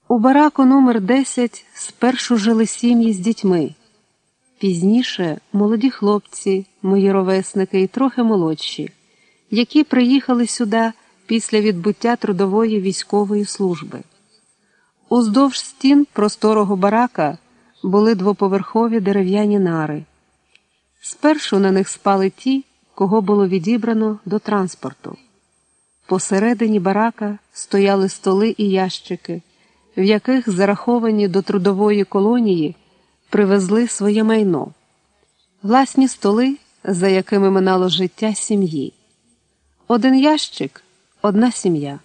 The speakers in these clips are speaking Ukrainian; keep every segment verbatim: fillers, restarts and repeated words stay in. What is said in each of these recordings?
У бараку номер десять спершу жили сім'ї з дітьми. Пізніше молоді хлопці, мої ровесники і трохи молодші, які приїхали сюди після відбуття трудової військової служби. Уздовж стін просторого барака були двоповерхові дерев'яні нари. Спершу на них спали ті, кого було відібрано до транспорту. Посередині барака стояли столи і ящики, в яких зараховані до трудової колонії привезли своє майно. Власні столи, за якими минало життя сім'ї. Один ящик – одна сім'я.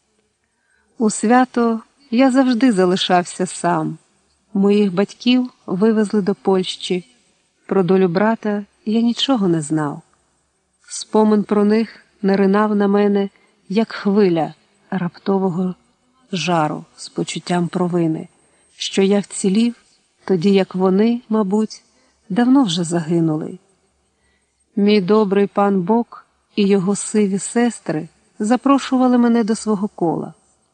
У свято я завжди залишався сам. Моїх батьків вивезли до Польщі. Про долю брата я нічого не знав. Спомин про них наринав на мене, як хвиля раптового жару з почуттям провини, що я вцілів, тоді як вони, мабуть, давно вже загинули. Мій добрий пан Бог і його сиві сестри запрошували мене до свого кола.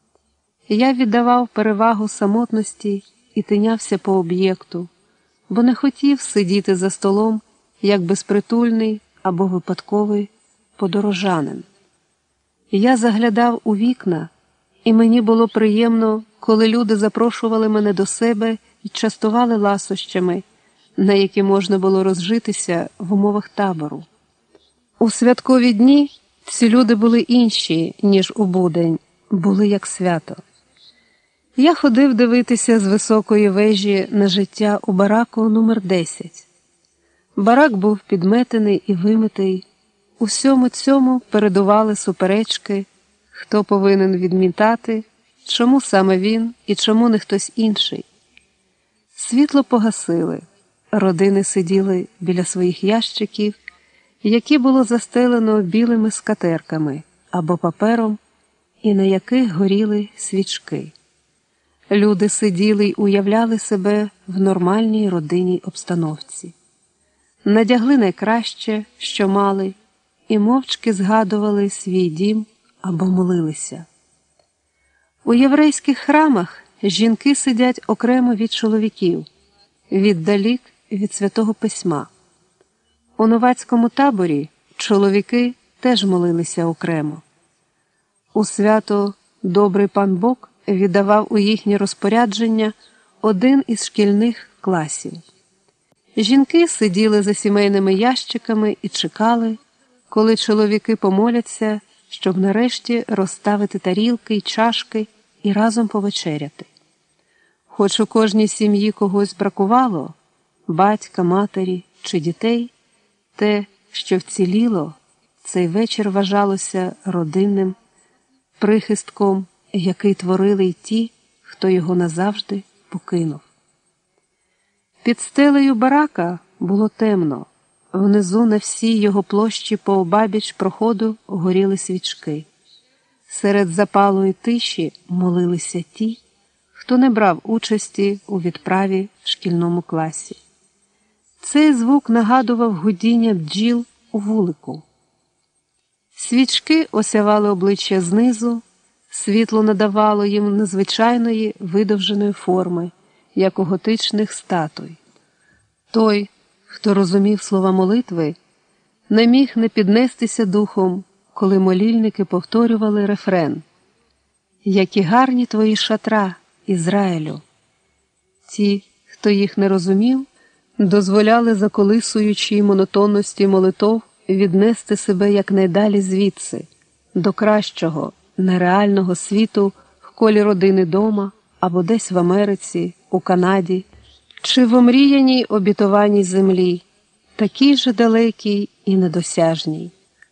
Я віддавав перевагу самотності і тинявся по об'єкту, бо не хотів сидіти за столом, як безпритульний або випадковий подорожанин. Я заглядав у вікна, і мені було приємно, коли люди запрошували мене до себе і частували ласощами, на які можна було розжитися в умовах табору. У святкові дні ці люди були інші, ніж у будень, були як свято. Я ходив дивитися з високої вежі на життя у бараку номер десять. Барак був підметений і вимитий. Усьому цьому передували суперечки, хто повинен відмітати, чому саме він і чому не хтось інший. Світло погасили, родини сиділи біля своїх ящиків, які було застелено білими скатерками або папером, і на яких горіли свічки. Люди сиділи й уявляли себе в нормальній родинній обстановці. Надягли найкраще, що мали, і мовчки згадували свій дім або молилися. У єврейських храмах жінки сидять окремо від чоловіків, віддалік від Святого Письма. У новацькому таборі чоловіки теж молилися окремо. У свято добрий пан Бог віддавав у їхнє розпорядження один із шкільних класів. Жінки сиділи за сімейними ящиками і чекали, коли чоловіки помоляться, щоб нарешті розставити тарілки й чашки і разом повечеряти. Хоч у кожній сім'ї когось бракувало, батька, матері чи дітей, те, що вціліло, цей вечір вважалося родинним прихистком, який творили й ті, хто його назавжди покинув. Під стелею барака було темно. Внизу на всій його площі пообабіч проходу горіли свічки. Серед запалої тиші молилися ті, хто не брав участі у відправі в шкільному класі. Цей звук нагадував гудіння бджіл у вулику. Свічки осявали обличчя знизу, світло надавало їм незвичайної видовженої форми, як у готичних статуй. Той, хто розумів слова молитви, не міг не піднестися духом, коли молільники повторювали рефрен «Які гарні твої шатра, Ізраїлю». Ті, хто їх не розумів, дозволяли заколисуючій монотонності молитов віднести себе якнайдалі звідси, до кращого, нереального світу в колі родини дома або десь в Америці, у Канаді, чи в омріяній обітованій землі, такій же далекій і недосяжній.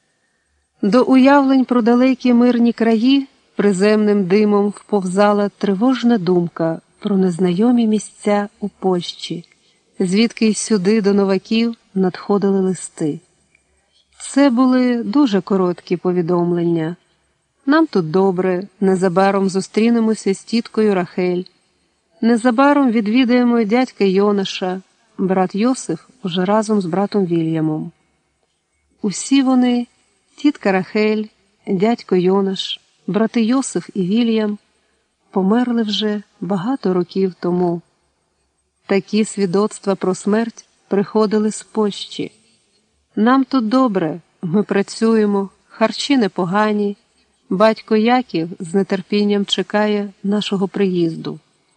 До уявлень про далекі мирні краї приземним димом вповзала тривожна думка про незнайомі місця у Польщі, звідки й сюди до новаків надходили листи. Це були дуже короткі повідомлення. Нам тут добре, незабаром зустрінемося з тіткою Рахель. Незабаром відвідаємо дядька Йонаша, брат Йосиф уже разом з братом Вільямом. Усі вони, тітка Рахель, дядько Йонаш, брати Йосиф і Вільям, померли вже багато років тому. Такі свідоцтва про смерть приходили з Польщі. Нам тут добре, ми працюємо, харчі непогані, батько Яків з нетерпінням чекає нашого приїзду.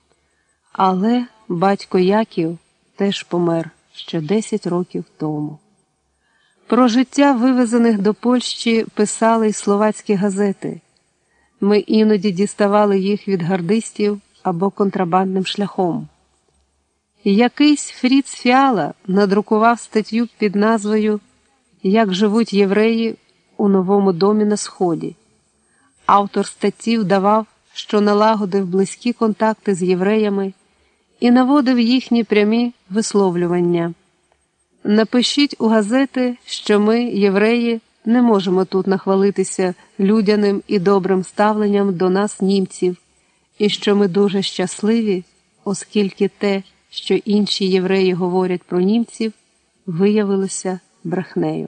Але батько Яків теж помер ще десять років тому. Про життя вивезених до Польщі писали й словацькі газети. Ми іноді діставали їх від гардистів або контрабандним шляхом. Якийсь Фріц Фіала надрукував статтю під назвою «Як живуть євреї у новому домі на Сході». Автор статті вдавав, що налагодив близькі контакти з євреями і наводив їхні прямі висловлювання. Напишіть у газети, що ми, євреї, не можемо тут нахвалитися людяним і добрим ставленням до нас, німців, і що ми дуже щасливі, оскільки те, що інші євреї говорять про німців, виявилося брехнею.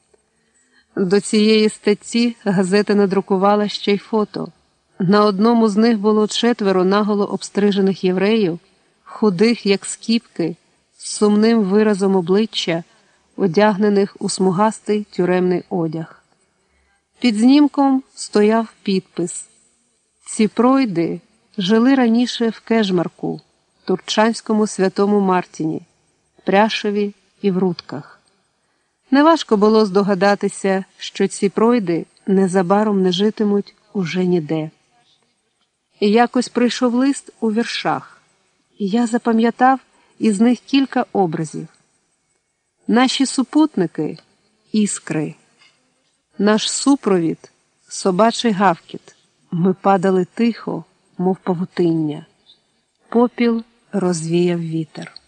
До цієї статті газета надрукувала ще й фото. На одному з них було четверо наголо обстрижених євреїв, худих, як скіпки, з сумним виразом обличчя, одягнених у смугастий тюремний одяг. Під знімком стояв підпис: «Ці пройди жили раніше в Кежмарку, Турчанському Святому Мартіні, Пряшеві і в Рудках». Неважко було здогадатися, що ці пройди незабаром не житимуть уже ніде. І якось прийшов лист у віршах, і я запам'ятав із них кілька образів. Наші супутники – іскри. Наш супровід – собачий гавкіт. Ми падали тихо, мов павутиння. Попіл розвіяв вітер.